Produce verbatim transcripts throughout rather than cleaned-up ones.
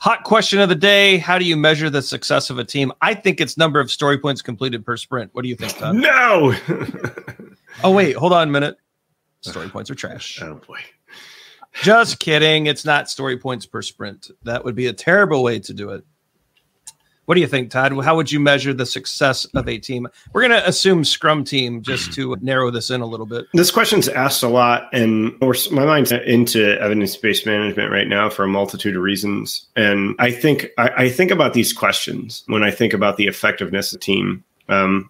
Hot question of the day. How do you measure the success of a team? I think it's number of story points completed per sprint. What do you think, Todd? No. Oh, wait, hold on a minute. Story points are trash. Oh, boy. Just kidding. It's not story points per sprint. That would be a terrible way to do it. What do you think, Todd? How would you measure the success of a team? We're going to assume Scrum team just to narrow this in a little bit. This question's asked a lot, and my mind's into evidence-based management right now for a multitude of reasons. And I think I, I think about these questions when I think about the effectiveness of the team. Um,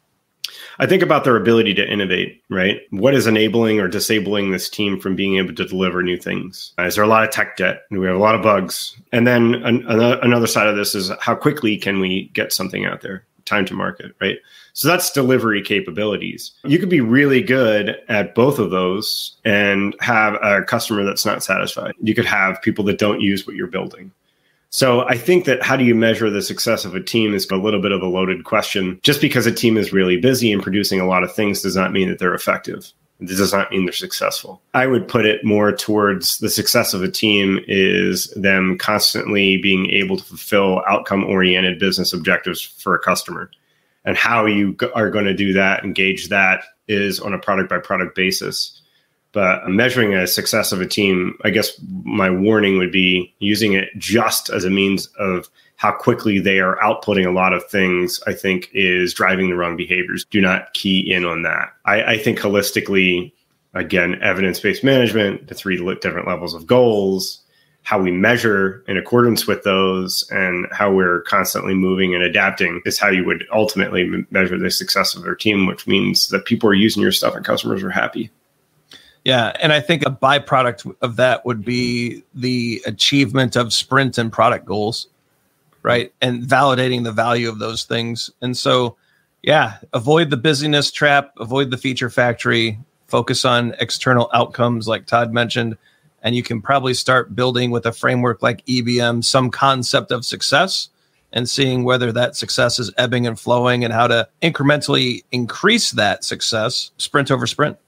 I think about their ability to innovate, right? What is enabling or disabling this team from being able to deliver new things? Uh, is there a lot of tech debt? Do we have a lot of bugs? And then an, an, another side of this is how quickly can we get something out there? Time to market, right? So that's delivery capabilities. You could be really good at both of those and have a customer that's not satisfied. You could have people that don't use what you're building. So I think that how do you measure the success of a team is a little bit of a loaded question. Just because a team is really busy and producing a lot of things does not mean that they're effective. It does not mean they're successful. I would put it more towards the success of a team is them constantly being able to fulfill outcome-oriented business objectives for a customer. And how you are going to do that, engage that, is on a product-by-product basis. But measuring a success of a team, I guess my warning would be using it just as a means of how quickly they are outputting a lot of things, I think is driving the wrong behaviors. Do not key in on that. I, I think holistically, again, evidence-based management, the three different levels of goals, how we measure in accordance with those, and how we're constantly moving and adapting is how you would ultimately measure the success of their team, which means that people are using your stuff and customers are happy. Yeah, and I think a byproduct of that would be the achievement of sprint and product goals, right? And validating the value of those things. And so, yeah, avoid the busyness trap, avoid the feature factory, focus on external outcomes like Todd mentioned, and you can probably start building with a framework like E B M some concept of success and seeing whether that success is ebbing and flowing and how to incrementally increase that success sprint over sprint.